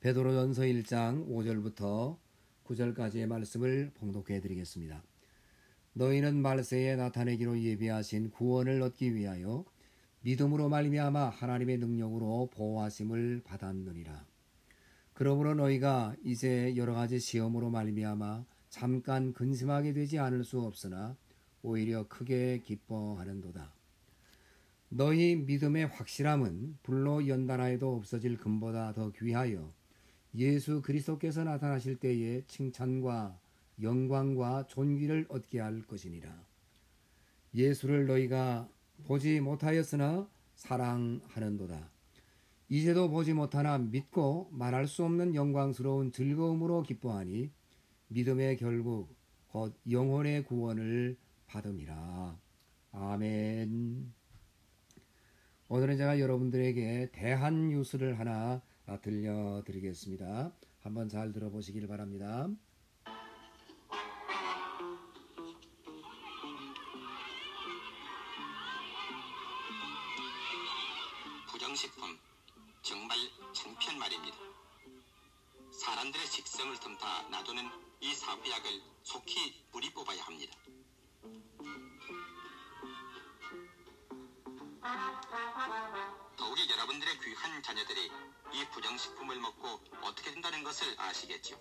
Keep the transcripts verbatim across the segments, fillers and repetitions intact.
베드로전서 일 장 오 절부터 구 절까지의 말씀을 봉독해 드리겠습니다. 너희는 말세에 나타내기로 예비하신 구원을 얻기 위하여 믿음으로 말미암아 하나님의 능력으로 보호하심을 받았느니라. 그러므로 너희가 이제 여러 가지 시험으로 말미암아 잠깐 근심하게 되지 않을 수 없으나 오히려 크게 기뻐하는도다. 너희 믿음의 확실함은 불로 연단하여도 없어질 금보다 더 귀하여 예수 그리스도께서 나타나실 때에 칭찬과 영광과 존귀를 얻게 할 것이니라. 예수를 너희가 보지 못하였으나 사랑하는도다. 이제도 보지 못하나 믿고 말할 수 없는 영광스러운 즐거움으로 기뻐하니 믿음의 결국 곧 영혼의 구원을 받음이라. 아멘. 오늘은 제가 여러분들에게 대한뉴스를 하나 들려드리겠습니다. 한번 잘 들어보시길 바랍니다. 부정식품 정말 창피한 말입니다. 사람들의 식성을 틈타 놔두는 이 사후약을 속히 뿌리 뽑아야 합니다. 더욱이 여러분들의 귀한 자녀들이 이 부정식품을 먹고 어떻게 된다는 것을 아시겠죠?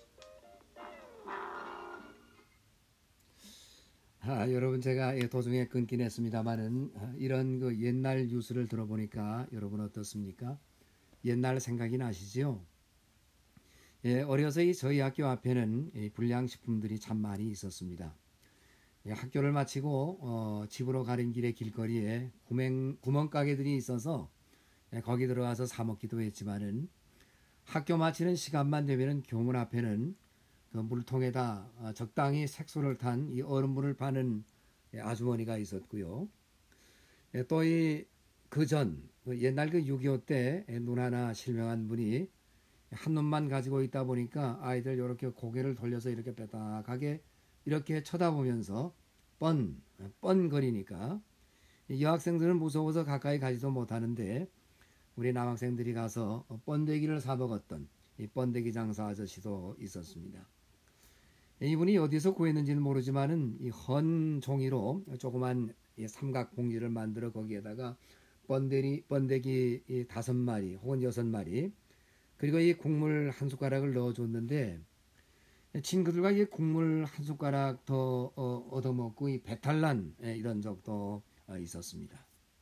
아, 여러분 제가 도중에 끊긴 했습니다만은 이런 그 옛날 뉴스를 들어보니까 여러분 어떻습니까? 옛날 생각이 나시죠? 예, 어려서 이 저희 학교 앞에는 이 불량식품들이 참 많이 있었습니다. 예, 학교를 마치고 어, 집으로 가는 길의 길거리에 구멍, 구멍가게들이 있어서 예, 거기 들어가서 사 먹기도 했지만은 학교 마치는 시간만 되면은 교문 앞에는 그 물통에다 어, 적당히 색소를 탄 이 얼음물을 파는 예, 아주머니가 있었고요. 예, 또 이 그전 그 옛날 그 육이오 때 눈 하나 실명한 분이 한 눈만 가지고 있다 보니까 아이들 이렇게 고개를 돌려서 이렇게 빼딱하게 이렇게 쳐다보면서 뻔, 뻔거리니까 여학생들은 무서워서 가까이 가지도 못하는데 우리 남학생들이 가서 번데기를 사 먹었던 이 번데기 장사 아저씨도 있었습니다. 이분이 어디서 구했는지는 모르지만은 이 헌 종이로 조그만 삼각 봉지를 만들어 거기에다가 번데기, 번데기 다섯 마리 혹은 여섯 마리 그리고 이 국물 한 숟가락을 넣어줬는데 친구들과 이 국물 한 숟가락 더 어, 얻어먹고 이 배탈난 이런 적도 어, 있었습니다.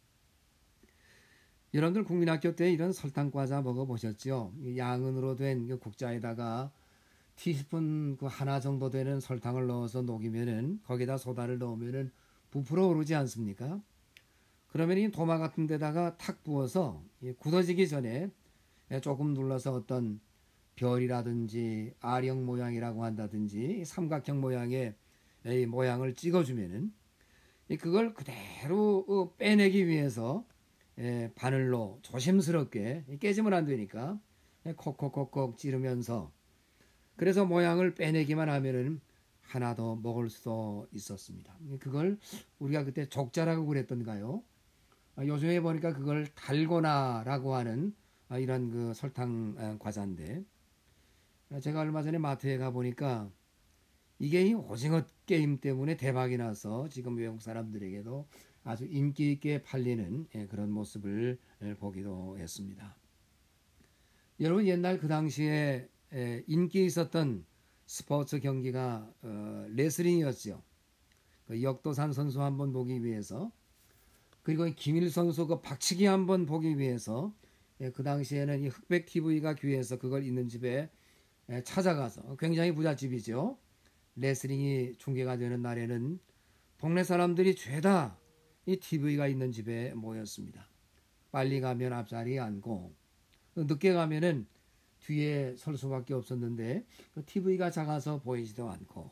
여러분들 국민학교 때 이런 설탕과자 먹어보셨죠? 양은으로 된 그 국자에다가 티스푼 그 하나 정도 되는 설탕을 넣어서 녹이면은 거기다 소다를 넣으면은 부풀어 오르지 않습니까? 그러면 이 도마 같은 데다가 탁 부어서 굳어지기 전에 조금 눌러서 어떤 별이라든지 아령 모양이라고 한다든지 삼각형 모양의 이 모양을 찍어주면은 그걸 그대로 빼내기 위해서 바늘로 조심스럽게 깨지면 안 되니까 콕콕콕콕 찌르면서 그래서 모양을 빼내기만 하면은 하나 더 먹을 수도 있었습니다. 그걸 우리가 그때 족자라고 그랬던가요? 요즘에 보니까 그걸 달고나라고 하는 이런 그 설탕 과자인데 제가 얼마 전에 마트에 가 보니까 이게 이 오징어 게임 때문에 대박이 나서 지금 외국 사람들에게도 아주 인기 있게 팔리는 그런 모습을 보기도 했습니다. 여러분 옛날 그 당시에 인기 있었던 스포츠 경기가 레슬링이었죠. 역도산 선수 한번 보기 위해서 그리고 김일 선수 그 박치기 한번 보기 위해서 그 당시에는 이 흑백 티비가 귀해서 그걸 있는 집에 찾아가서 굉장히 부잣집이죠. 레슬링이 중계가 되는 날에는 동네 사람들이 죄다 이 티비가 있는 집에 모였습니다. 빨리 가면 앞자리에 앉고 늦게 가면은 뒤에 설 수밖에 없었는데 그 티비가 작아서 보이지도 않고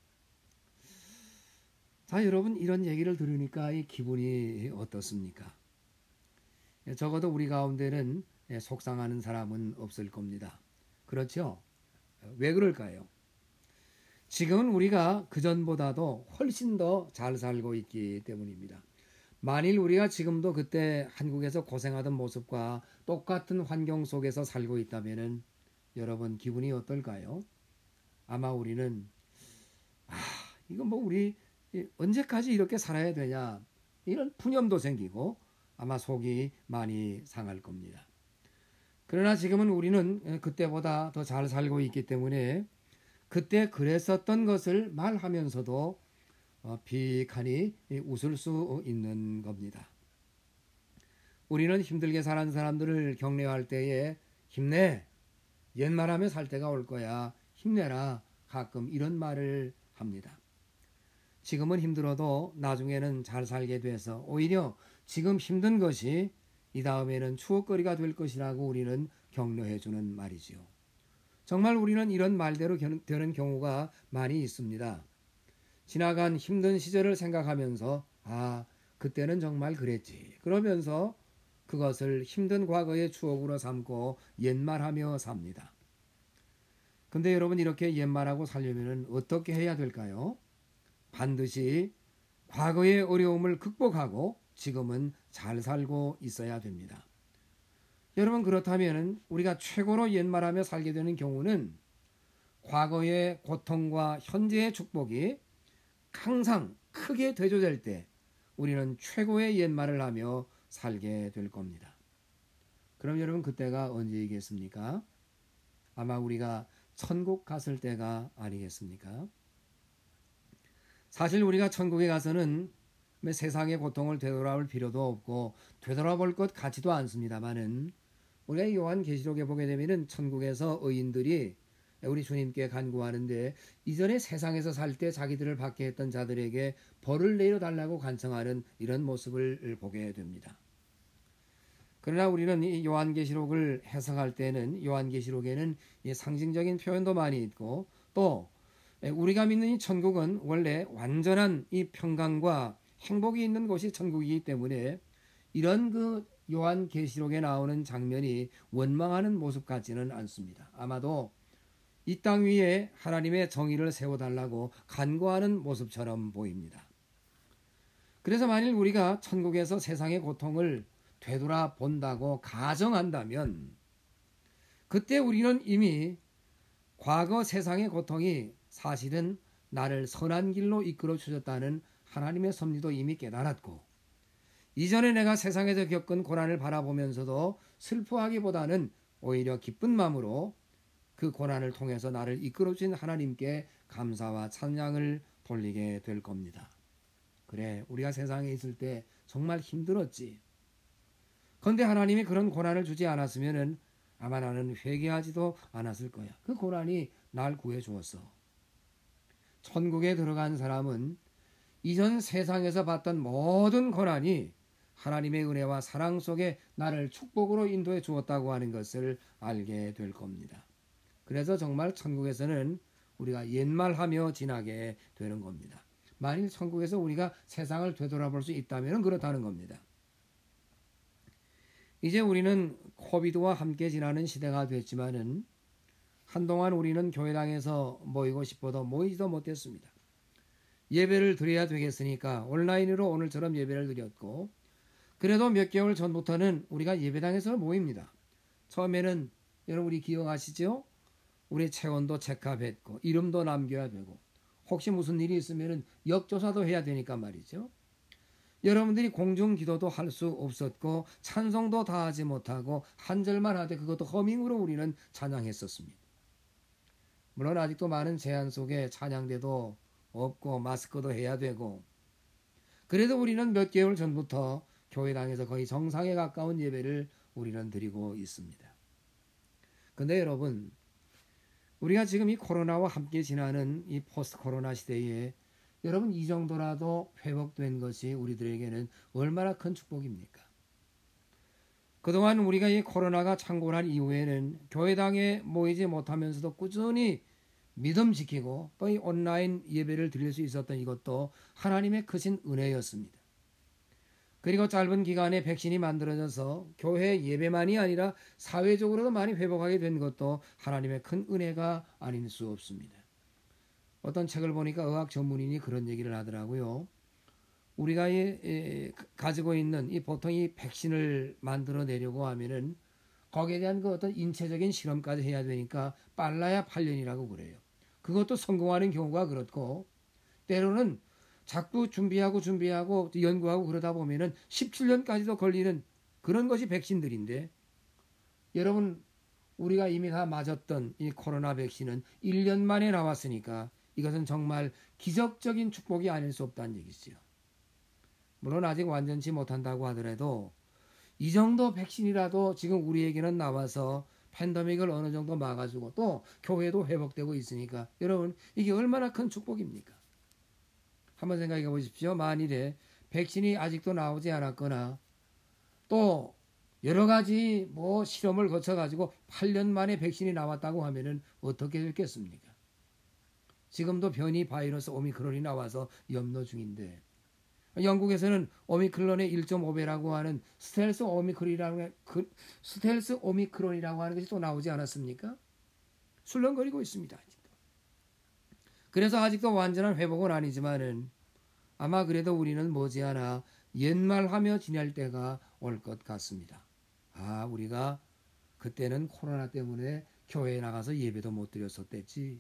자 여러분 이런 얘기를 들으니까 이 기분이 어떻습니까? 적어도 우리 가운데는 속상하는 사람은 없을 겁니다. 그렇죠? 왜 그럴까요? 지금은 우리가 그전보다도 훨씬 더 잘 살고 있기 때문입니다. 만일 우리가 지금도 그때 한국에서 고생하던 모습과 똑같은 환경 속에서 살고 있다면 여러분 기분이 어떨까요? 아마 우리는 아 이거 뭐 우리 언제까지 이렇게 살아야 되냐 이런 푸념도 생기고 아마 속이 많이 상할 겁니다. 그러나 지금은 우리는 그때보다 더 잘 살고 있기 때문에 그때 그랬었던 것을 말하면서도 비칸이 웃을 수 있는 겁니다. 우리는 힘들게 사는 사람들을 격려할 때에 힘내, 옛말하며 살 때가 올 거야, 힘내라, 가끔 이런 말을 합니다. 지금은 힘들어도 나중에는 잘 살게 돼서 오히려 지금 힘든 것이 이 다음에는 추억거리가 될 것이라고 우리는 격려해 주는 말이지요. 정말 우리는 이런 말대로 되는 경우가 많이 있습니다. 지나간 힘든 시절을 생각하면서 아 그때는 정말 그랬지 그러면서 그것을 힘든 과거의 추억으로 삼고 옛말하며 삽니다. 근데 여러분 이렇게 옛말하고 살려면 어떻게 해야 될까요? 반드시 과거의 어려움을 극복하고 지금은 잘 살고 있어야 됩니다. 여러분 그렇다면 우리가 최고로 옛말하며 살게 되는 경우는 과거의 고통과 현재의 축복이 항상 크게 대조될 때 우리는 최고의 옛말을 하며 살게 될 겁니다. 그럼 여러분 그때가 언제이겠습니까? 아마 우리가 천국 갔을 때가 아니겠습니까? 사실 우리가 천국에 가서는 세상의 고통을 되돌아볼 필요도 없고 되돌아볼 것 같지도 않습니다만은 우리가 요한계시록에 보게 되면은 천국에서 의인들이 우리 주님께 간구하는데 이전에 세상에서 살 때 자기들을 받게 했던 자들에게 벌을 내려달라고 간청하는 이런 모습을 보게 됩니다. 그러나 우리는 이 요한계시록을 해석할 때는 요한계시록에는 상징적인 표현도 많이 있고 또 우리가 믿는 이 천국은 원래 완전한 이 평강과 행복이 있는 곳이 천국이기 때문에 이런 그 요한계시록에 나오는 장면이 원망하는 모습 같지는 않습니다. 아마도 이 땅 위에 하나님의 정의를 세워달라고 간구하는 모습처럼 보입니다. 그래서 만일 우리가 천국에서 세상의 고통을 되돌아본다고 가정한다면 그때 우리는 이미 과거 세상의 고통이 사실은 나를 선한 길로 이끌어 주셨다는 하나님의 섭리도 이미 깨달았고 이전에 내가 세상에서 겪은 고난을 바라보면서도 슬퍼하기보다는 오히려 기쁜 마음으로 그 고난을 통해서 나를 이끌어 주신 하나님께 감사와 찬양을 돌리게 될 겁니다. 그래 우리가 세상에 있을 때 정말 힘들었지. 그런데 하나님이 그런 고난을 주지 않았으면 아마 나는 회개하지도 않았을 거야. 그 고난이 날 구해 주었어. 천국에 들어간 사람은 이전 세상에서 봤던 모든 고난이 하나님의 은혜와 사랑 속에 나를 축복으로 인도해 주었다고 하는 것을 알게 될 겁니다. 그래서 정말 천국에서는 우리가 옛말하며 지나게 되는 겁니다. 만일 천국에서 우리가 세상을 되돌아볼 수 있다면 그렇다는 겁니다. 이제 우리는 코비드와 함께 지나는 시대가 됐지만은 한동안 우리는 교회당에서 모이고 싶어도 모이지도 못했습니다. 예배를 드려야 되겠으니까 온라인으로 오늘처럼 예배를 드렸고 그래도 몇 개월 전부터는 우리가 예배당에서 모입니다. 처음에는 여러분 우리 기억하시죠? 우리 체온도 체크했고 이름도 남겨야 되고 혹시 무슨 일이 있으면 역조사도 해야 되니까 말이죠. 여러분들이 공중기도도 할 수 없었고 찬송도 다 하지 못하고 한 절만 하되 그것도 허밍으로 우리는 찬양했었습니다. 물론 아직도 많은 제한 속에 찬양대도 없고 마스크도 해야 되고 그래도 우리는 몇 개월 전부터 교회당에서 거의 정상에 가까운 예배를 우리는 드리고 있습니다. 근데 여러분 우리가 지금 이 코로나와 함께 지나는 이 포스트 코로나 시대에 여러분 이 정도라도 회복된 것이 우리들에게는 얼마나 큰 축복입니까? 그동안 우리가 이 코로나가 창궐한 이후에는 교회당에 모이지 못하면서도 꾸준히 믿음 지키고 또 이 온라인 예배를 드릴 수 있었던 이것도 하나님의 크신 은혜였습니다. 그리고 짧은 기간에 백신이 만들어져서 교회 예배만이 아니라 사회적으로도 많이 회복하게 된 것도 하나님의 큰 은혜가 아닐 수 없습니다. 어떤 책을 보니까 의학 전문인이 그런 얘기를 하더라고요. 우리가 이, 이, 가지고 있는 이 보통 이 백신을 만들어내려고 하면은 거기에 대한 그 어떤 인체적인 실험까지 해야 되니까 빨라야 팔 년이라고 그래요. 그것도 성공하는 경우가 그렇고 때로는 자꾸 준비하고 준비하고 연구하고 그러다 보면은 십칠 년까지도 걸리는 그런 것이 백신들인데 여러분 우리가 이미 다 맞았던 이 코로나 백신은 일 년 만에 나왔으니까 이것은 정말 기적적인 축복이 아닐 수 없다는 얘기죠. 물론 아직 완전치 못한다고 하더라도 이 정도 백신이라도 지금 우리에게는 나와서 팬데믹을 어느 정도 막아주고 또 교회도 회복되고 있으니까 여러분 이게 얼마나 큰 축복입니까? 한번 생각해 보십시오. 만일에 백신이 아직도 나오지 않았거나 또 여러 가지 뭐 실험을 거쳐 가지고 팔 년 만에 백신이 나왔다고 하면은 어떻게 됐겠습니까? 지금도 변이 바이러스 오미크론이 나와서 염려 중인데 영국에서는 오미크론의 일 점 오 배라고 하는 스텔스 오미크론이라고 그 스텔스 오미크론이라고 하는 것이 또 나오지 않았습니까? 술렁거리고 있습니다. 아직도. 그래서 아직도 완전한 회복은 아니지만은 아마 그래도 우리는 머지않아 옛말하며 지낼 때가 올 것 같습니다. 아, 우리가 그때는 코로나 때문에 교회에 나가서 예배도 못 드렸었댔지.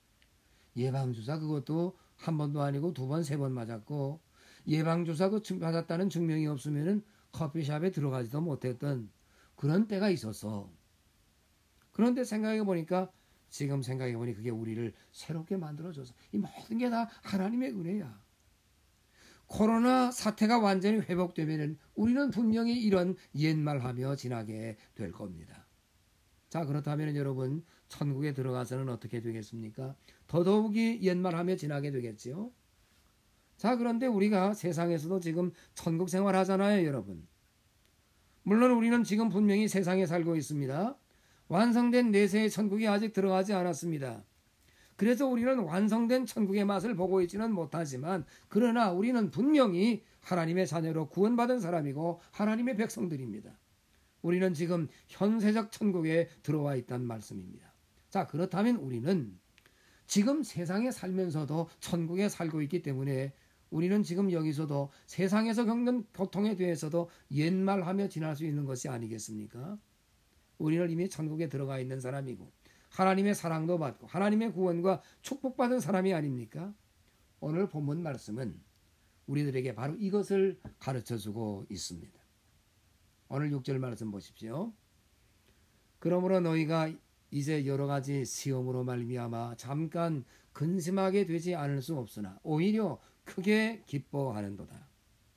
예방주사 그것도 한 번도 아니고 두 번, 세 번 맞았고 예방주사 그 받았다는 증명이 없으면은 커피숍에 들어가지도 못했던 그런 때가 있었어. 그런데 생각해 보니까 지금 생각해 보니 그게 우리를 새롭게 만들어줘서 이 모든 게 다 하나님의 은혜야. 코로나 사태가 완전히 회복되면은 우리는 분명히 이런 옛말하며 지나게 될 겁니다. 자, 그렇다면 여러분 천국에 들어가서는 어떻게 되겠습니까? 더더욱이 옛말하며 지나게 되겠지요. 자, 그런데 우리가 세상에서도 지금 천국 생활하잖아요, 여러분. 물론 우리는 지금 분명히 세상에 살고 있습니다. 완성된 내세의 천국이 아직 들어가지 않았습니다. 그래서 우리는 완성된 천국의 맛을 보고 있지는 못하지만 그러나 우리는 분명히 하나님의 자녀로 구원받은 사람이고 하나님의 백성들입니다. 우리는 지금 현세적 천국에 들어와 있다는 말씀입니다. 자, 그렇다면 우리는 지금 세상에 살면서도 천국에 살고 있기 때문에 우리는 지금 여기서도 세상에서 겪는 고통에 대해서도 옛말하며 지날 수 있는 것이 아니겠습니까? 우리는 이미 천국에 들어가 있는 사람이고 하나님의 사랑도 받고 하나님의 구원과 축복받은 사람이 아닙니까? 오늘 본문 말씀은 우리들에게 바로 이것을 가르쳐주고 있습니다. 오늘 육 절 말씀 보십시오. 그러므로 너희가 이제 여러 가지 시험으로 말미암아 잠깐 근심하게 되지 않을 수 없으나 오히려 크게 기뻐하는도다.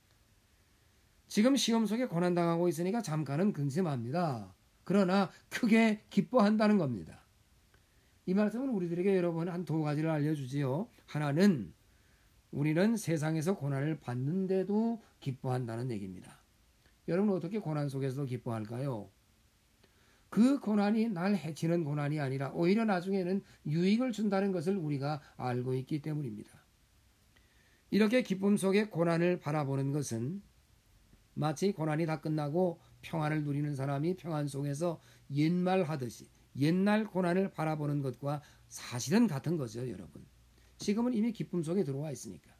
지금 시험 속에 고난당하고 있으니까 잠깐은 근심합니다. 그러나 크게 기뻐한다는 겁니다. 이 말씀은 우리들에게 여러분 한 두 가지를 알려주지요. 하나는 우리는 세상에서 고난을 받는데도 기뻐한다는 얘기입니다. 여러분 어떻게 고난 속에서도 기뻐할까요? 그 고난이 날 해치는 고난이 아니라 오히려 나중에는 유익을 준다는 것을 우리가 알고 있기 때문입니다. 이렇게 기쁨 속에 고난을 바라보는 것은 마치 고난이 다 끝나고 평안을 누리는 사람이 평안 속에서 옛말 하듯이 옛날 고난을 바라보는 것과 사실은 같은 거죠, 여러분. 지금은 이미 기쁨 속에 들어와 있으니까.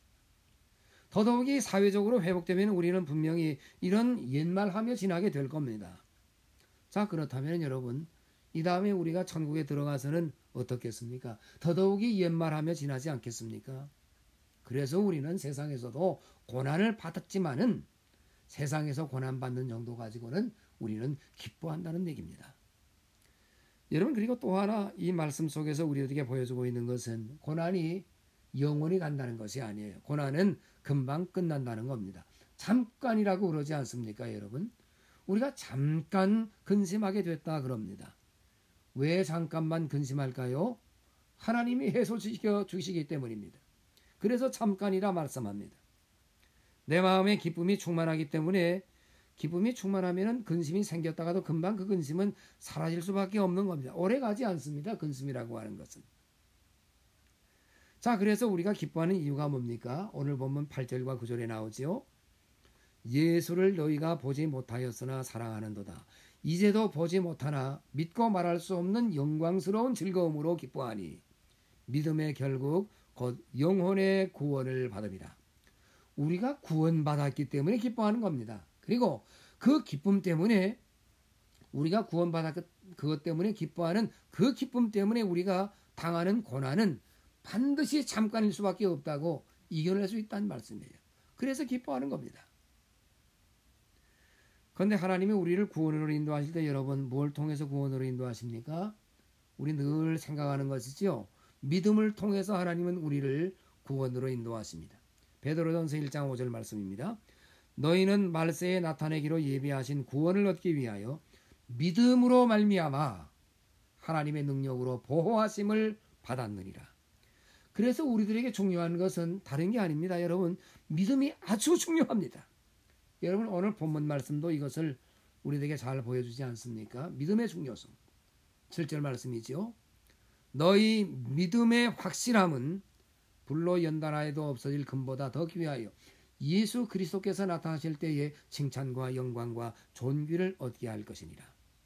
더더욱이 사회적으로 회복되면 우리는 분명히 이런 옛말하며 지나게 될 겁니다. 자, 그렇다면 여러분 이 다음에 우리가 천국에 들어가서는 어떻겠습니까? 더더욱이 옛말하며 지나지 않겠습니까? 그래서 우리는 세상에서도 고난을 받았지만은 세상에서 고난받는 정도 가지고는 우리는 기뻐한다는 얘기입니다. 여러분 그리고 또 하나 이 말씀 속에서 우리에게 보여주고 있는 것은 고난이 영원히 간다는 것이 아니에요. 고난은 금방 끝난다는 겁니다. 잠깐이라고 그러지 않습니까, 여러분? 우리가 잠깐 근심하게 됐다 그럽니다. 왜 잠깐만 근심할까요? 하나님이 해소시켜 주시기 때문입니다. 그래서 잠깐이라 말씀합니다. 내 마음에 기쁨이 충만하기 때문에 기쁨이 충만하면 근심이 생겼다가도 금방 그 근심은 사라질 수밖에 없는 겁니다. 오래 가지 않습니다. 근심이라고 하는 것은. 자, 그래서 우리가 기뻐하는 이유가 뭡니까? 오늘 보면 팔 절과 구 절에 나오지요. 예수를 너희가 보지 못하였으나 사랑하는도다. 이제도 보지 못하나 믿고 말할 수 없는 영광스러운 즐거움으로 기뻐하니 믿음의 결국 곧 영혼의 구원을 받음이라. 우리가 구원받았기 때문에 기뻐하는 겁니다. 그리고 그 기쁨 때문에 우리가 구원받아 그것 때문에 기뻐하는 그 기쁨 때문에 우리가 당하는 고난은 반드시 잠깐일 수밖에 없다고 이겨낼 수 있다는 말씀이에요. 그래서 기뻐하는 겁니다. 그런데 하나님이 우리를 구원으로 인도하실 때 여러분 뭘 통해서 구원으로 인도하십니까? 우리 늘 생각하는 것이지요. 믿음을 통해서 하나님은 우리를 구원으로 인도하십니다. 베드로전서 일 장 오 절 말씀입니다. 너희는 말세에 나타내기로 예비하신 구원을 얻기 위하여 믿음으로 말미암아 하나님의 능력으로 보호하심을 받았느니라. 그래서 우리들에게 중요한 것은 다른 게 아닙니다. 여러분, 믿음이 아주 중요합니다. 여러분, 오늘 본문 말씀도 이것을 우리에게 잘 보여주지 않습니까? 믿음의 중요성. 칠 절 말씀이지요. 너희 믿음의 확실함은 불로 연단하여도 없어질 금보다 더 귀하여 예수 그리스도께서 나타나실 때에 칭찬과 영광과 존귀를 얻게 할 것이니라.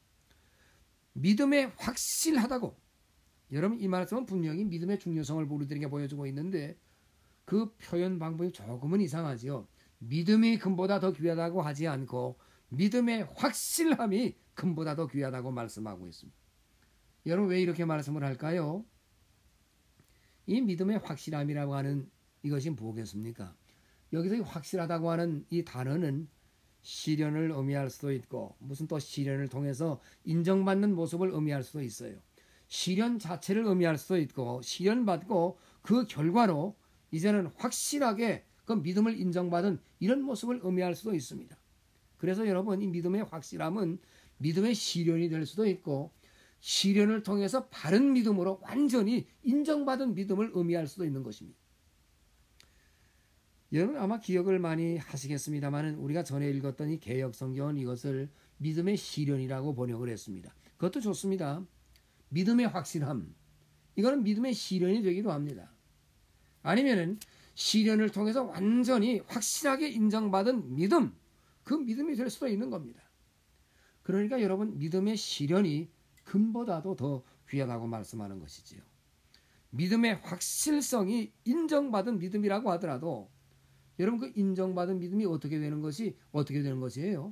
믿음의 확실하다고. 여러분, 이 말씀은 분명히 믿음의 중요성을 우리들에게 보여주고 있는데 그 표현 방법이 조금은 이상하지요. 믿음이 금보다 더 귀하다고 하지 않고 믿음의 확실함이 금보다 더 귀하다고 말씀하고 있습니다. 여러분, 왜 이렇게 말씀을 할까요? 이 믿음의 확실함이라고 하는 이것이 뭐겠습니까? 여기서 확실하다고 하는 이 단어는 시련을 의미할 수도 있고 무슨 또 시련을 통해서 인정받는 모습을 의미할 수도 있어요. 시련 자체를 의미할 수도 있고 시련받고 그 결과로 이제는 확실하게 그 믿음을 인정받은 이런 모습을 의미할 수도 있습니다. 그래서 여러분, 이 믿음의 확실함은 믿음의 시련이 될 수도 있고 시련을 통해서 바른 믿음으로 완전히 인정받은 믿음을 의미할 수도 있는 것입니다. 여러분 아마 기억을 많이 하시겠습니다만 우리가 전에 읽었던 이 개역성경은 이것을 믿음의 시련이라고 번역을 했습니다. 그것도 좋습니다. 믿음의 확실함, 이거는 믿음의 시련이 되기도 합니다. 아니면은 시련을 통해서 완전히 확실하게 인정받은 믿음, 그 믿음이 될 수도 있는 겁니다. 그러니까 여러분, 믿음의 시련이 금보다도 더 귀하다고 말씀하는 것이지요. 믿음의 확실성이 인정받은 믿음이라고 하더라도 여러분, 그 인정받은 믿음이 어떻게 되는 것이 어떻게 되는 것이에요?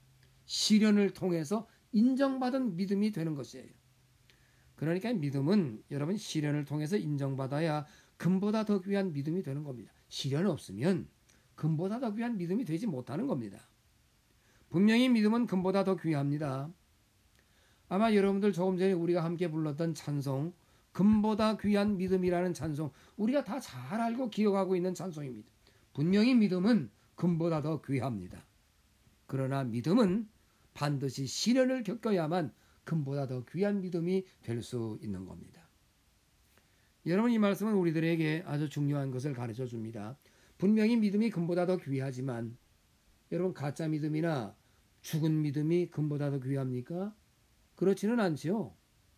시련을 통해서 인정받은 믿음이 되는 것이에요. 그러니까 믿음은 여러분 시련을 통해서 인정받아야 금보다 더 귀한 믿음이 되는 겁니다. 시련 없으면 금보다 더 귀한 믿음이 되지 못하는 겁니다. 분명히 믿음은 금보다 더 귀합니다. 아마 여러분들 조금 전에 우리가 함께 불렀던 찬송, 금보다 귀한 믿음이라는 찬송, 우리가 다 잘 알고 기억하고 있는 찬송입니다. 분명히 믿음은 금보다 더 귀합니다. 그러나 믿음은 반드시 시련을 겪어야만 금보다 더 귀한 믿음이 될 수 있는 겁니다. 여러분, 이 말씀은 우리들에게 아주 중요한 것을 가르쳐 줍니다. 분명히 믿음이 금보다 더 귀하지만 여러분, 가짜 믿음이나 죽은 믿음이 금보다 더 귀합니까? 그렇지는 않지요.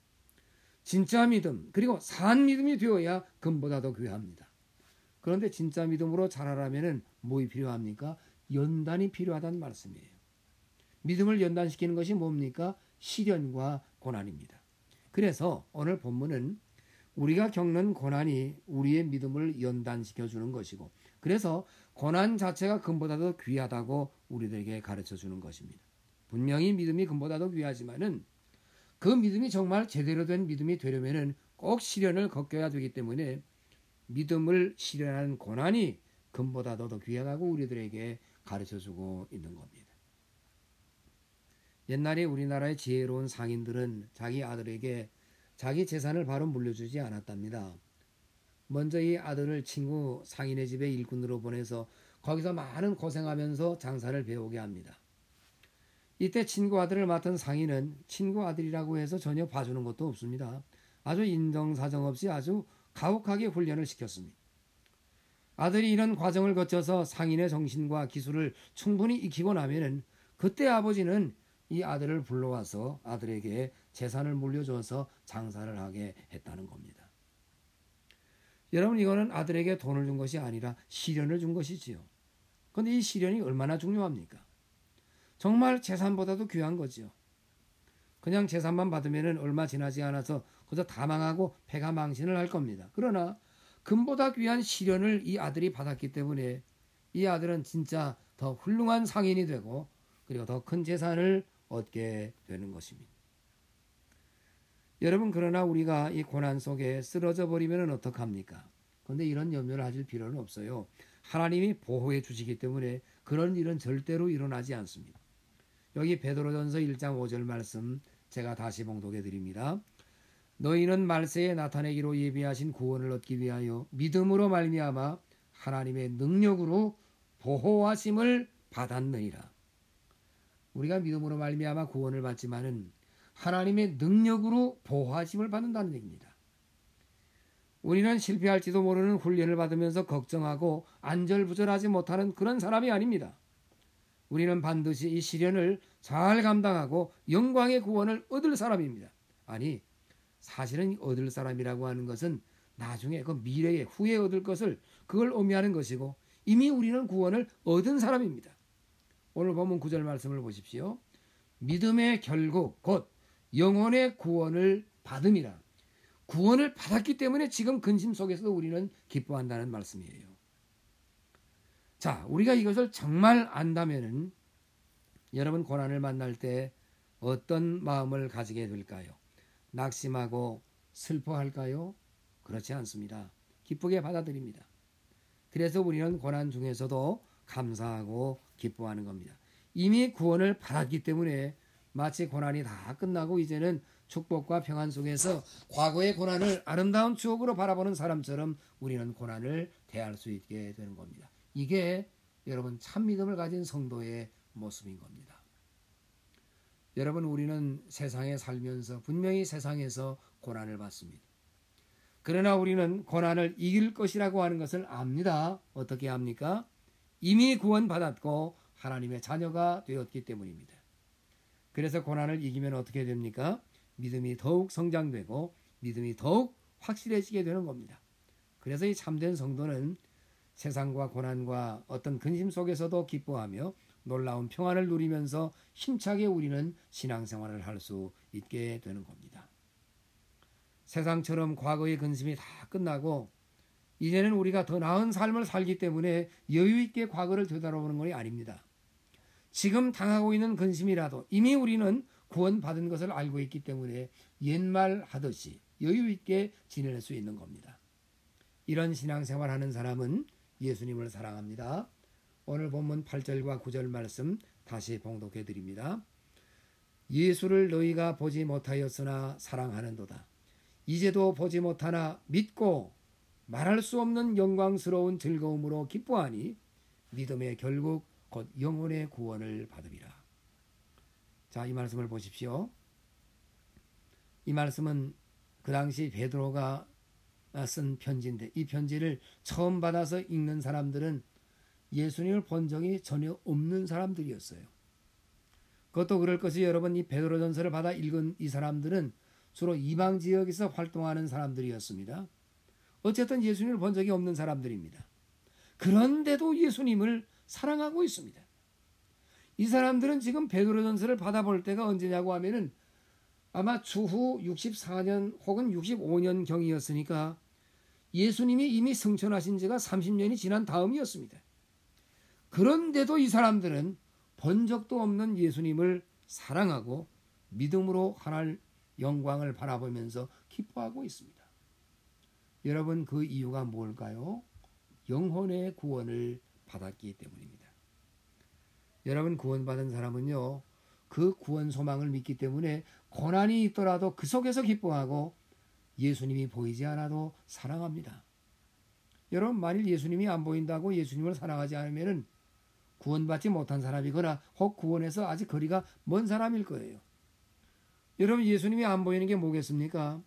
진짜 믿음, 그리고 산 믿음이 되어야 금보다 더 귀합니다. 그런데 진짜 믿음으로 자라려면 뭐가 필요합니까? 연단이 필요하다는 말씀이에요. 믿음을 연단시키는 것이 뭡니까? 시련과 고난입니다. 그래서 오늘 본문은 우리가 겪는 고난이 우리의 믿음을 연단시켜 주는 것이고, 그래서 고난 자체가 금보다 더 귀하다고 우리들에게 가르쳐 주는 것입니다. 분명히 믿음이 금보다 더 귀하지만은 그 믿음이 정말 제대로 된 믿음이 되려면은 꼭 시련을 겪어야 되기 때문에 믿음을 시련하는 고난이 금보다 더 귀하다고 우리들에게 가르쳐주고 있는 겁니다. 옛날에 우리나라의 지혜로운 상인들은 자기 아들에게 자기 재산을 바로 물려주지 않았답니다. 먼저 이 아들을 친구 상인의 집에 일꾼으로 보내서 거기서 많은 고생하면서 장사를 배우게 합니다. 이때 친구 아들을 맡은 상인은 친구 아들이라고 해서 전혀 봐주는 것도 없습니다. 아주 인정사정 없이 아주 가혹하게 훈련을 시켰습니다. 아들이 이런 과정을 거쳐서 상인의 정신과 기술을 충분히 익히고 나면은 그때 아버지는 이 아들을 불러와서 아들에게 재산을 물려줘서 장사를 하게 했다는 겁니다. 여러분, 이거는 아들에게 돈을 준 것이 아니라 시련을 준 것이지요. 그런데 이 시련이 얼마나 중요합니까? 정말 재산보다도 귀한 거지요. 그냥 재산만 받으면 얼마 지나지 않아서 그저 다 망하고 패가 망신을 할 겁니다. 그러나 금보다 귀한 시련을 이 아들이 받았기 때문에 이 아들은 진짜 더 훌륭한 상인이 되고 그리고 더 큰 재산을 얻게 되는 것입니다. 여러분, 그러나 우리가 이 고난 속에 쓰러져 버리면 어떡합니까? 그런데 이런 염려를 하실 필요는 없어요. 하나님이 보호해 주시기 때문에 그런 일은 절대로 일어나지 않습니다. 여기 베드로전서 일 장 오 절 말씀 제가 다시 봉독해 드립니다. 너희는 말세에 나타내기로 예비하신 구원을 얻기 위하여 믿음으로 말미암아 하나님의 능력으로 보호하심을 받았느니라. 우리가 믿음으로 말미암아 구원을 받지만은 하나님의 능력으로 보호하심을 받는다는 얘기입니다. 우리는 실패할지도 모르는 훈련을 받으면서 걱정하고 안절부절하지 못하는 그런 사람이 아닙니다. 우리는 반드시 이 시련을 잘 감당하고 영광의 구원을 얻을 사람입니다. 아니, 사실은 얻을 사람이라고 하는 것은 나중에 그 미래에 후에 얻을 것을 그걸 의미하는 것이고 이미 우리는 구원을 얻은 사람입니다. 오늘 본문 구 절 말씀을 보십시오. 믿음의 결국 곧 영혼의 구원을 받음이라. 구원을 받았기 때문에 지금 근심 속에서도 우리는 기뻐한다는 말씀이에요. 자, 우리가 이것을 정말 안다면은 여러분 고난을 만날 때 어떤 마음을 가지게 될까요? 낙심하고 슬퍼할까요? 그렇지 않습니다. 기쁘게 받아들입니다. 그래서 우리는 고난 중에서도 감사하고 기뻐하는 겁니다. 이미 구원을 받았기 때문에 마치 고난이 다 끝나고 이제는 축복과 평안 속에서 과거의 고난을 아름다운 추억으로 바라보는 사람처럼 우리는 고난을 대할 수 있게 되는 겁니다. 이게 여러분 참 믿음을 가진 성도의 모습인 겁니다. 여러분, 우리는 세상에 살면서 분명히 세상에서 고난을 받습니다. 그러나 우리는 고난을 이길 것이라고 하는 것을 압니다. 어떻게 합니까? 이미 구원받았고 하나님의 자녀가 되었기 때문입니다. 그래서 고난을 이기면 어떻게 됩니까? 믿음이 더욱 성장되고 믿음이 더욱 확실해지게 되는 겁니다. 그래서 이 참된 성도는 세상과 고난과 어떤 근심 속에서도 기뻐하며 놀라운 평안을 누리면서 힘차게 우리는 신앙생활을 할 수 있게 되는 겁니다. 세상처럼 과거의 근심이 다 끝나고 이제는 우리가 더 나은 삶을 살기 때문에 여유 있게 과거를 되돌아보는 것이 아닙니다. 지금 당하고 있는 근심이라도 이미 우리는 구원받은 것을 알고 있기 때문에 옛말 하듯이 여유 있게 지낼 수 있는 겁니다. 이런 신앙생활 하는 사람은 예수님을 사랑합니다. 오늘 본문 팔 절과 구 절 말씀 다시 봉독해 드립니다. 예수를 너희가 보지 못하였으나 사랑하는도다. 이제도 보지 못하나 믿고 말할 수 없는 영광스러운 즐거움으로 기뻐하니 믿음의 결국 곧 영혼의 구원을 받으리라. 자, 이 말씀을 보십시오. 이 말씀은 그 당시 베드로가 쓴 편지인데 이 편지를 처음 받아서 읽는 사람들은 예수님을 본 적이 전혀 없는 사람들이었어요. 그것도 그럴 것이 여러분, 이 베드로전서를 받아 읽은 이 사람들은 주로 이방 지역에서 활동하는 사람들이었습니다. 어쨌든 예수님을 본 적이 없는 사람들입니다. 그런데도 예수님을 사랑하고 있습니다. 이 사람들은 지금 베드로전서를 받아볼 때가 언제냐고 하면은 아마 추후 육십사 년 혹은 육십오 년 경이었으니까 예수님이 이미 승천하신 지가 삼십 년이 지난 다음이었습니다. 그런데도 이 사람들은 본 적도 없는 예수님을 사랑하고 믿음으로 하나님 영광을 바라보면서 기뻐하고 있습니다. 여러분, 그 이유가 뭘까요? 영혼의 구원을 받았기 때문입니다. 여러분, 구원받은 사람은요, 그 구원 소망을 믿기 때문에 고난이 있더라도 그 속에서 기뻐하고 예수님이 보이지 않아도 사랑합니다. 여러분, 만일 예수님이 안 보인다고 예수님을 사랑하지 않으면 구원받지 못한 사람이거나 혹 구원에서 아직 거리가 먼 사람일 거예요. 여러분, 예수님이 안 보이는 게 뭐겠습니까?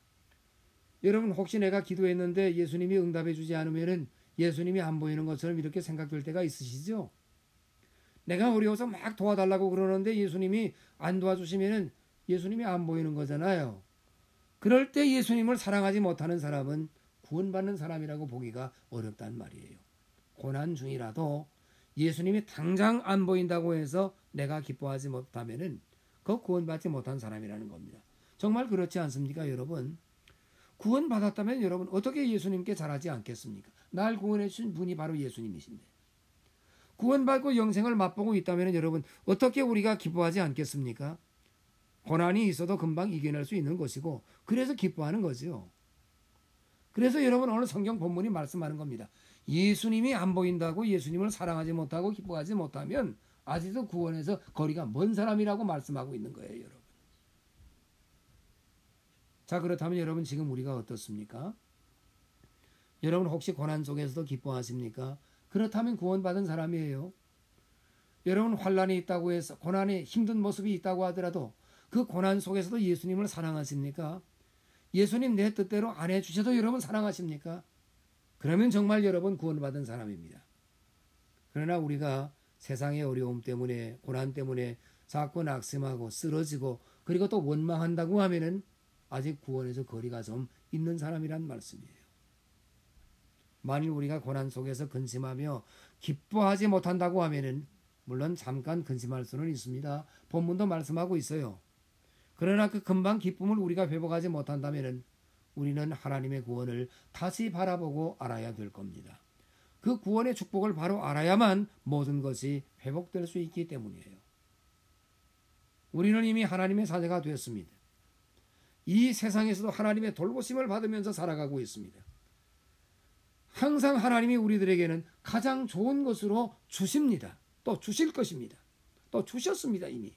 여러분, 혹시 내가 기도했는데 예수님이 응답해 주지 않으면 예수님이 안 보이는 것처럼 이렇게 생각될 때가 있으시죠? 내가 어려워서 막 도와달라고 그러는데 예수님이 안 도와주시면 예수님이 안 보이는 거잖아요. 그럴 때 예수님을 사랑하지 못하는 사람은 구원받는 사람이라고 보기가 어렵단 말이에요. 고난 중이라도 예수님이 당장 안 보인다고 해서 내가 기뻐하지 못하면 그 구원받지 못한 사람이라는 겁니다. 정말 그렇지 않습니까, 여러분? 구원받았다면 여러분 어떻게 예수님께 잘하지 않겠습니까? 날 구원해 주신 분이 바로 예수님이신데. 구원받고 영생을 맛보고 있다면 여러분 어떻게 우리가 기뻐하지 않겠습니까? 고난이 있어도 금방 이겨낼 수 있는 것이고 그래서 기뻐하는 거죠. 그래서 여러분 오늘 성경 본문이 말씀하는 겁니다. 예수님이 안 보인다고 예수님을 사랑하지 못하고 기뻐하지 못하면 아직도 구원에서 거리가 먼 사람이라고 말씀하고 있는 거예요, 여러분. 자, 그렇다면 여러분 지금 우리가 어떻습니까? 여러분 혹시 고난 속에서도 기뻐하십니까? 그렇다면 구원받은 사람이에요. 여러분 환난이 있다고 해서 고난에 힘든 모습이 있다고 하더라도 그 고난 속에서도 예수님을 사랑하십니까? 예수님 내 뜻대로 안 해주셔도 여러분 사랑하십니까? 그러면 정말 여러분 구원받은 사람입니다. 그러나 우리가 세상의 어려움 때문에 고난 때문에 자꾸 낙심하고 쓰러지고 그리고 또 원망한다고 하면은 아직 구원에서 거리가 좀 있는 사람이란 말씀이에요. 만일 우리가 고난 속에서 근심하며 기뻐하지 못한다고 하면은 물론 잠깐 근심할 수는 있습니다. 본문도 말씀하고 있어요. 그러나 그 금방 기쁨을 우리가 회복하지 못한다면은 우리는 하나님의 구원을 다시 바라보고 알아야 될 겁니다. 그 구원의 축복을 바로 알아야만 모든 것이 회복될 수 있기 때문이에요. 우리는 이미 하나님의 자녀가 되었습니다. 이 세상에서도 하나님의 돌보심을 받으면서 살아가고 있습니다. 항상 하나님이 우리들에게는 가장 좋은 것으로 주십니다. 또 주실 것입니다. 또 주셨습니다, 이미.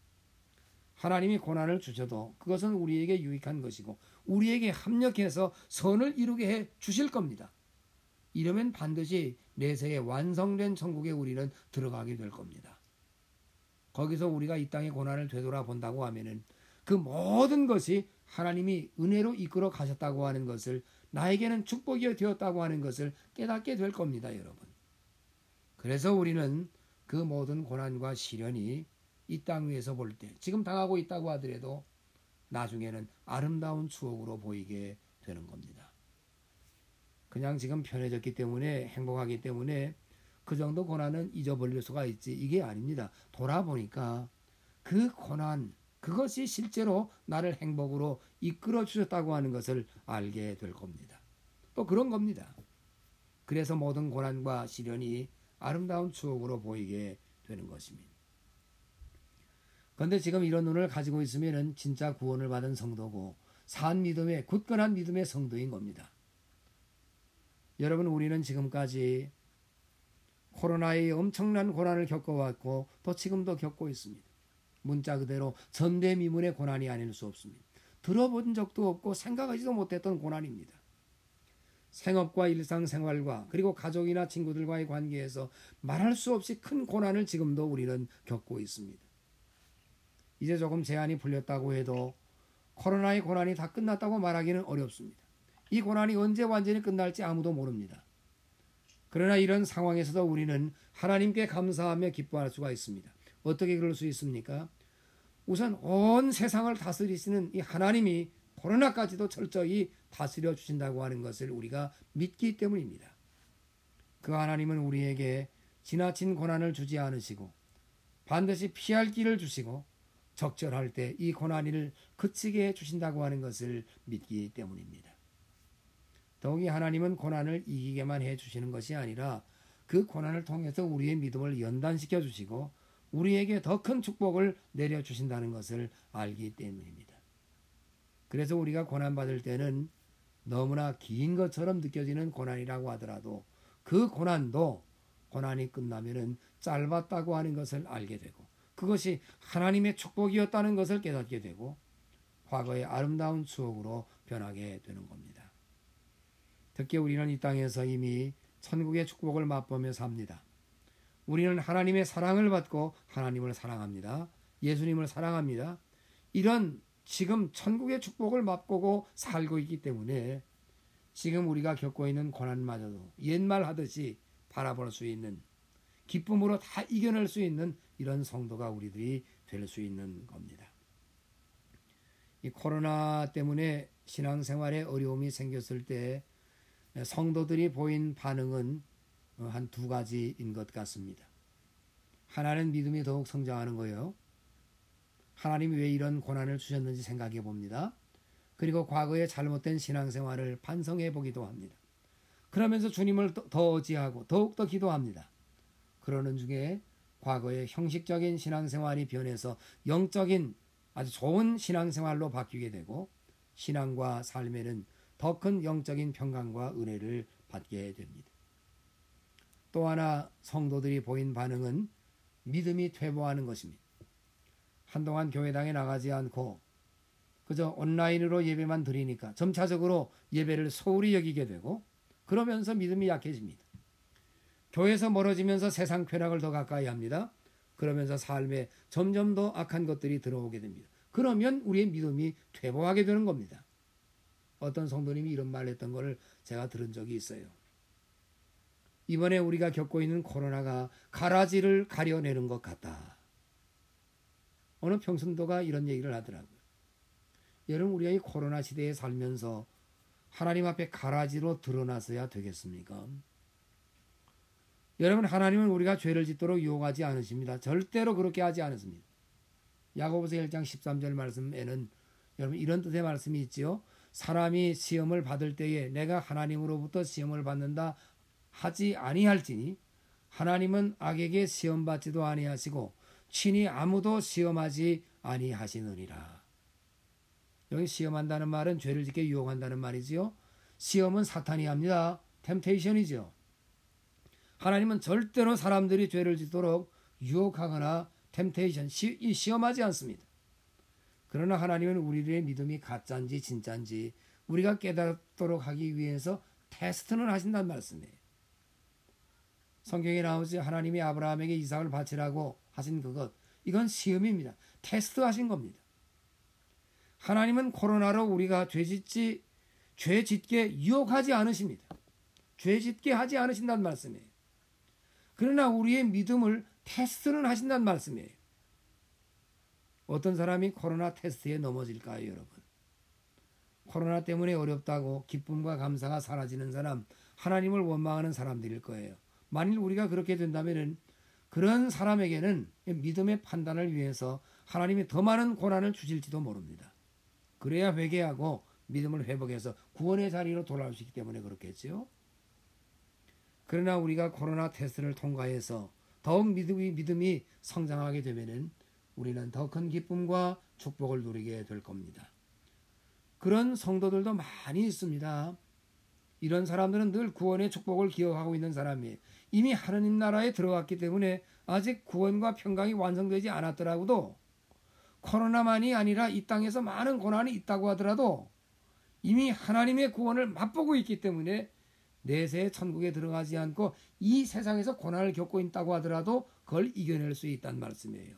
하나님이 고난을 주셔도 그것은 우리에게 유익한 것이고 우리에게 합력해서 선을 이루게 해 주실 겁니다. 이러면 반드시 내세에 완성된 천국에 우리는 들어가게 될 겁니다. 거기서 우리가 이 땅의 고난을 되돌아본다고 하면은 그 모든 것이 하나님이 은혜로 이끌어 가셨다고 하는 것을 나에게는 축복이 되었다고 하는 것을 깨닫게 될 겁니다, 여러분. 그래서 우리는 그 모든 고난과 시련이 이 땅 위에서 볼 때 지금 당하고 있다고 하더라도 나중에는 아름다운 추억으로 보이게 되는 겁니다. 그냥 지금 편해졌기 때문에 행복하기 때문에 그 정도 고난은 잊어버릴 수가 있지 이게 아닙니다. 돌아보니까 그 고난 그것이 실제로 나를 행복으로 이끌어 주셨다고 하는 것을 알게 될 겁니다. 또 그런 겁니다. 그래서 모든 고난과 시련이 아름다운 추억으로 보이게 되는 것입니다. 그런데 지금 이런 눈을 가지고 있으면 진짜 구원을 받은 성도고 산 믿음의 굳건한 믿음의 성도인 겁니다. 여러분 우리는 지금까지 코로나의 엄청난 고난을 겪어왔고 또 지금도 겪고 있습니다. 문자 그대로 전대미문의 고난이 아닐 수 없습니다. 들어본 적도 없고 생각하지도 못했던 고난입니다. 생업과 일상생활과 그리고 가족이나 친구들과의 관계에서 말할 수 없이 큰 고난을 지금도 우리는 겪고 있습니다. 이제 조금 제한이 풀렸다고 해도 코로나의 고난이 다 끝났다고 말하기는 어렵습니다. 이 고난이 언제 완전히 끝날지 아무도 모릅니다. 그러나 이런 상황에서도 우리는 하나님께 감사하며 기뻐할 수가 있습니다. 어떻게 그럴 수 있습니까? 우선 온 세상을 다스리시는 이 하나님이 코로나까지도 철저히 다스려 주신다고 하는 것을 우리가 믿기 때문입니다. 그 하나님은 우리에게 지나친 고난을 주지 않으시고 반드시 피할 길을 주시고 적절할 때 이 고난을 그치게 해 주신다고 하는 것을 믿기 때문입니다. 더욱이 하나님은 고난을 이기게만 해 주시는 것이 아니라 그 고난을 통해서 우리의 믿음을 연단시켜 주시고 우리에게 더 큰 축복을 내려주신다는 것을 알기 때문입니다. 그래서 우리가 고난받을 때는 너무나 긴 것처럼 느껴지는 고난이라고 하더라도 그 고난도 고난이 끝나면은 짧았다고 하는 것을 알게 되고 그것이 하나님의 축복이었다는 것을 깨닫게 되고 과거의 아름다운 추억으로 변하게 되는 겁니다. 특히 우리는 이 땅에서 이미 천국의 축복을 맛보며 삽니다. 우리는 하나님의 사랑을 받고 하나님을 사랑합니다. 예수님을 사랑합니다. 이런 지금 천국의 축복을 맛보고 살고 있기 때문에 지금 우리가 겪고 있는 고난마저도 옛말 하듯이 바라볼 수 있는 기쁨으로 다 이겨낼 수 있는 이런 성도가 우리들이 될 수 있는 겁니다. 이 코로나 때문에 신앙생활에 어려움이 생겼을 때 성도들이 보인 반응은 한 두 가지인 것 같습니다. 하나는 믿음이 더욱 성장하는 거예요. 하나님이 왜 이런 고난을 주셨는지 생각해 봅니다. 그리고 과거의 잘못된 신앙생활을 반성해 보기도 합니다. 그러면서 주님을 더 의지하고 더욱더 기도합니다. 그러는 중에 과거의 형식적인 신앙생활이 변해서 영적인 아주 좋은 신앙생활로 바뀌게 되고 신앙과 삶에는 더 큰 영적인 평강과 은혜를 받게 됩니다. 또 하나 성도들이 보인 반응은 믿음이 퇴보하는 것입니다. 한동안 교회당에 나가지 않고 그저 온라인으로 예배만 드리니까 점차적으로 예배를 소홀히 여기게 되고 그러면서 믿음이 약해집니다. 교회에서 멀어지면서 세상 쾌락을 더 가까이 합니다. 그러면서 삶에 점점 더 악한 것들이 들어오게 됩니다. 그러면 우리의 믿음이 퇴보하게 되는 겁니다. 어떤 성도님이 이런 말을 했던 것을 제가 들은 적이 있어요. 이번에 우리가 겪고 있는 코로나가 가라지를 가려내는 것 같다. 어느 평신도가 이런 얘기를 하더라고요. 여러분, 우리가 이 코로나 시대에 살면서 하나님 앞에 가라지로 드러나서야 되겠습니까? 여러분, 하나님은 우리가 죄를 짓도록 유혹하지 않으십니다. 절대로 그렇게 하지 않으십니다. 야고보서 일 장 십삼 절 말씀에는 여러분 이런 뜻의 말씀이 있지요. 사람이 시험을 받을 때에 내가 하나님으로부터 시험을 받는다 하지 아니할지니 하나님은 악에게 시험 받지도 아니하시고 친히 아무도 시험하지 아니하시느니라. 여기 시험한다는 말은 죄를 짓게 유혹한다는 말이지요. 시험은 사탄이 합니다. 템테이션이죠. 하나님은 절대로 사람들이 죄를 짓도록 유혹하거나 템테이션, 시, 시험하지 않습니다. 그러나 하나님은 우리들의 믿음이 가짜인지 진짜인지 우리가 깨닫도록 하기 위해서 테스트는 하신다는 말씀이에요. 성경에 나오지 하나님이 아브라함에게 이삭을 바치라고 하신 그것, 이건 시험입니다. 테스트 하신 겁니다. 하나님은 코로나로 우리가 죄짓지, 죄짓게 유혹하지 않으십니다. 죄짓게 하지 않으신다는 말씀이에요. 그러나 우리의 믿음을 테스트는 하신다는 말씀이에요. 어떤 사람이 코로나 테스트에 넘어질까요, 여러분? 코로나 때문에 어렵다고 기쁨과 감사가 사라지는 사람, 하나님을 원망하는 사람들일 거예요. 만일 우리가 그렇게 된다면 그런 사람에게는 믿음의 판단을 위해서 하나님이 더 많은 고난을 주실지도 모릅니다. 그래야 회개하고 믿음을 회복해서 구원의 자리로 돌아올 수 있기 때문에 그렇겠지요. 그러나 우리가 코로나 테스트를 통과해서 더욱 믿음이, 믿음이 성장하게 되면은 우리는 더 큰 기쁨과 축복을 누리게 될 겁니다. 그런 성도들도 많이 있습니다. 이런 사람들은 늘 구원의 축복을 기억하고 있는 사람이에요. 이미 하느님 나라에 들어갔기 때문에 아직 구원과 평강이 완성되지 않았더라고도 코로나만이 아니라 이 땅에서 많은 고난이 있다고 하더라도 이미 하나님의 구원을 맛보고 있기 때문에 내세 천국에 들어가지 않고 이 세상에서 고난을 겪고 있다고 하더라도 그걸 이겨낼 수 있다는 말씀이에요.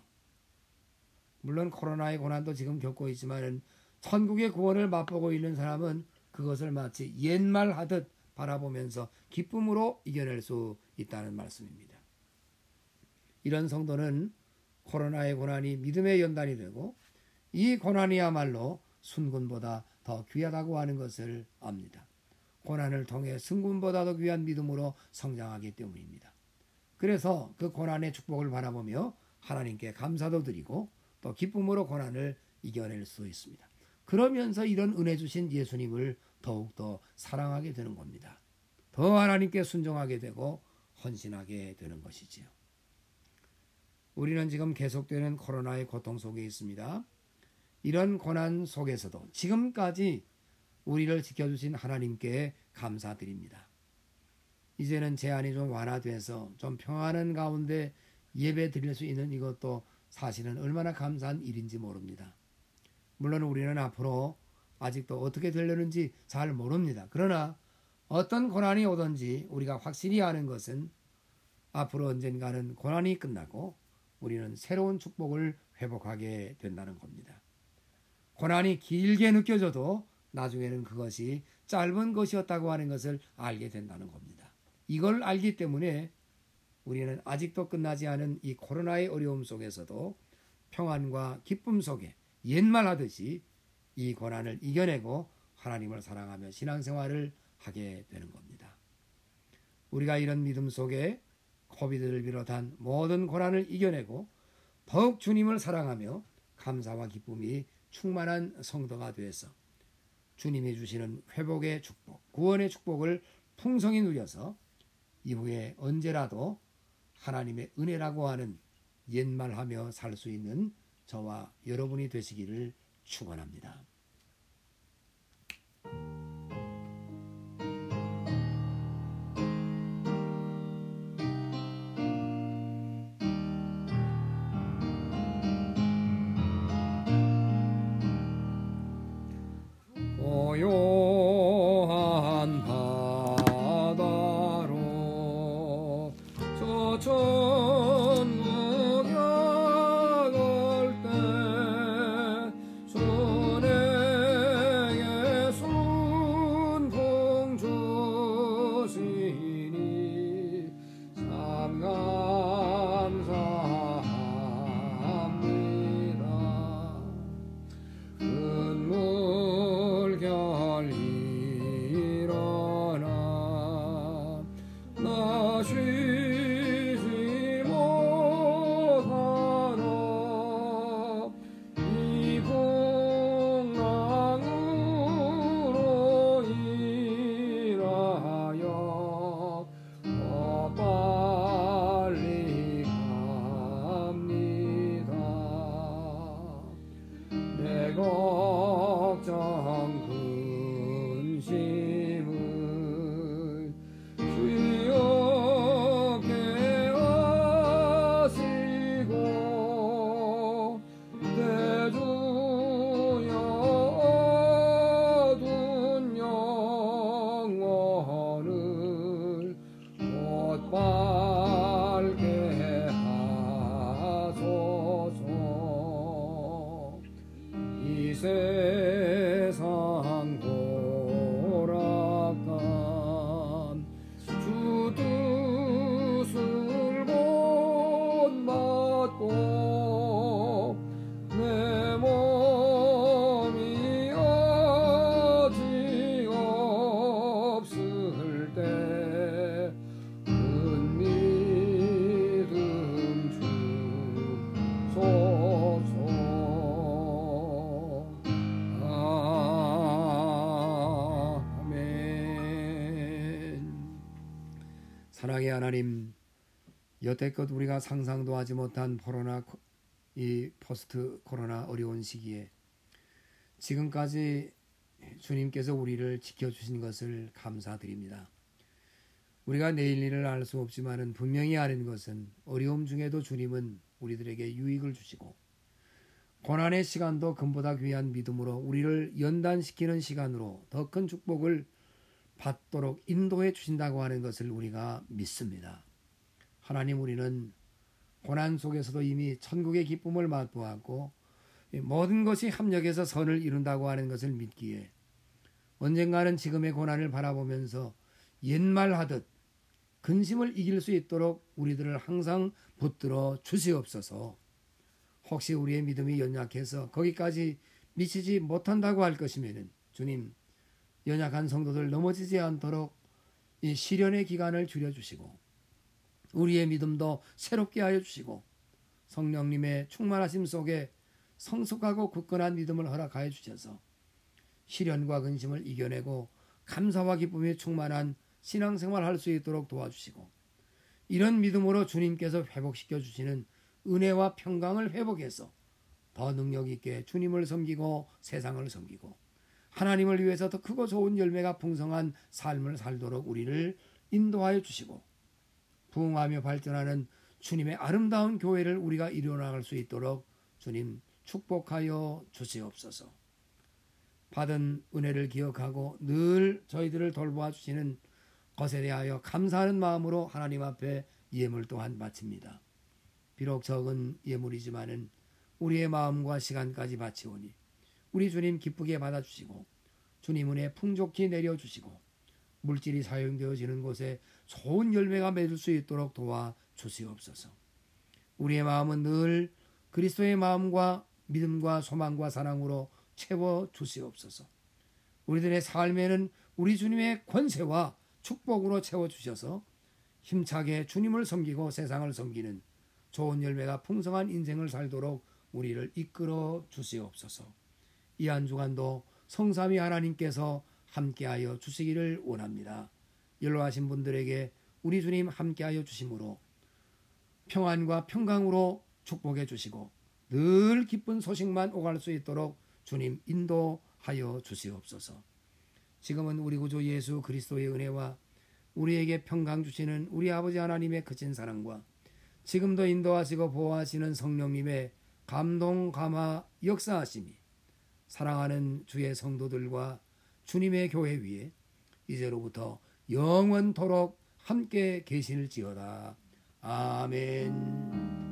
물론 코로나의 고난도 지금 겪고 있지만 천국의 구원을 맛보고 있는 사람은 그것을 마치 옛말 하듯 바라보면서 기쁨으로 이겨낼 수 있다는 말씀입니다. 이런 성도는 코로나의 고난이 믿음의 연단이 되고 이 고난이야말로 순금보다 더 귀하다고 하는 것을 압니다. 고난을 통해 승금보다 더 귀한 믿음으로 성장하기 때문입니다. 그래서 그 고난의 축복을 바라보며 하나님께 감사도 드리고 또 기쁨으로 고난을 이겨낼 수 있습니다. 그러면서 이런 은혜 주신 예수님을 더욱더 사랑하게 되는 겁니다. 더 하나님께 순종하게 되고 헌신하게 되는 것이지요. 우리는 지금 계속되는 코로나의 고통 속에 있습니다. 이런 고난 속에서도 지금까지 우리를 지켜주신 하나님께 감사드립니다. 이제는 제한이 좀 완화돼서 좀 평안한 가운데 예배 드릴 수 있는 이것도 사실은 얼마나 감사한 일인지 모릅니다. 물론 우리는 앞으로 아직도 어떻게 되려는지 잘 모릅니다. 그러나 어떤 고난이 오든지 우리가 확실히 아는 것은 앞으로 언젠가는 고난이 끝나고 우리는 새로운 축복을 회복하게 된다는 겁니다. 고난이 길게 느껴져도 나중에는 그것이 짧은 것이었다고 하는 것을 알게 된다는 겁니다. 이걸 알기 때문에 우리는 아직도 끝나지 않은 이 코로나의 어려움 속에서도 평안과 기쁨 속에 옛말 하듯이 이 고난을 이겨내고 하나님을 사랑하며 신앙생활을 하게 되는 겁니다. 우리가 이런 믿음 속에 코비드를 비롯한 모든 고난을 이겨내고 더욱 주님을 사랑하며 감사와 기쁨이 충만한 성도가 되어서 주님이 주시는 회복의 축복, 구원의 축복을 풍성히 누려서 이후에 언제라도 하나님의 은혜라고 하는 옛말하며 살 수 있는 저와 여러분이 되시기를 축원합니다. 고요한 바다로 저 천국 향할 때 손에게 순풍 주시니 참 감사합니다. 큰 물결 일어나 나 쉬지 못하노 이 풍랑으로 인하여 더 빨리 갑니다. 내 걱정 근심을 주여 하시고 내 주여 어두운 영혼을 곧 밝게 하소서. 이 세상 고락한 주 뜻을 못 받고 내 몸이 아직 없을 때 큰 믿음 주소서. 사랑의 하나님, 여태껏 우리가 상상도 하지 못한 코로나, 이 포스트 코로나 어려운 시기에 지금까지 주님께서 우리를 지켜주신 것을 감사드립니다. 우리가 내일 일을 알 수 없지만은 분명히 아는 것은 어려움 중에도 주님은 우리들에게 유익을 주시고 고난의 시간도 금보다 귀한 믿음으로 우리를 연단시키는 시간으로 더 큰 축복을 받도록 인도해 주신다고 하는 것을 우리가 믿습니다. 하나님, 우리는 고난 속에서도 이미 천국의 기쁨을 맛보았고 모든 것이 합력해서 선을 이룬다고 하는 것을 믿기에 언젠가는 지금의 고난을 바라보면서 옛말 하듯 근심을 이길 수 있도록 우리들을 항상 붙들어 주시옵소서. 혹시 우리의 믿음이 연약해서 거기까지 미치지 못한다고 할 것이면은 주님, 연약한 성도들 넘어지지 않도록 이 시련의 기간을 줄여주시고 우리의 믿음도 새롭게 하여 주시고 성령님의 충만하심 속에 성숙하고 굳건한 믿음을 허락하여 주셔서 시련과 근심을 이겨내고 감사와 기쁨이 충만한 신앙생활을 할 수 있도록 도와주시고 이런 믿음으로 주님께서 회복시켜 주시는 은혜와 평강을 회복해서 더 능력 있게 주님을 섬기고 세상을 섬기고 하나님을 위해서 더 크고 좋은 열매가 풍성한 삶을 살도록 우리를 인도하여 주시고 부흥하며 발전하는 주님의 아름다운 교회를 우리가 이루어나갈 수 있도록 주님 축복하여 주시옵소서. 받은 은혜를 기억하고 늘 저희들을 돌보아 주시는 것에 대하여 감사하는 마음으로 하나님 앞에 예물 또한 바칩니다. 비록 적은 예물이지만은 우리의 마음과 시간까지 바치오니 우리 주님 기쁘게 받아주시고 주님 은혜 풍족히 내려주시고 물질이 사용되어지는 곳에 좋은 열매가 맺을 수 있도록 도와주시옵소서. 우리의 마음은 늘 그리스도의 마음과 믿음과 소망과 사랑으로 채워주시옵소서. 우리들의 삶에는 우리 주님의 권세와 축복으로 채워주셔서 힘차게 주님을 섬기고 세상을 섬기는 좋은 열매가 풍성한 인생을 살도록 우리를 이끌어 주시옵소서. 이 한 주간도 성삼위 하나님께서 함께하여 주시기를 원합니다. 연로하신 분들에게 우리 주님 함께하여 주심으로 평안과 평강으로 축복해 주시고 늘 기쁜 소식만 오갈 수 있도록 주님 인도하여 주시옵소서. 지금은 우리 구주 예수 그리스도의 은혜와 우리에게 평강 주시는 우리 아버지 하나님의 크신 사랑과 지금도 인도하시고 보호하시는 성령님의 감동 감화 역사하심이 사랑하는 주의 성도들과 주님의 교회 위에 이제로부터 영원토록 함께 계실지어다. 아멘.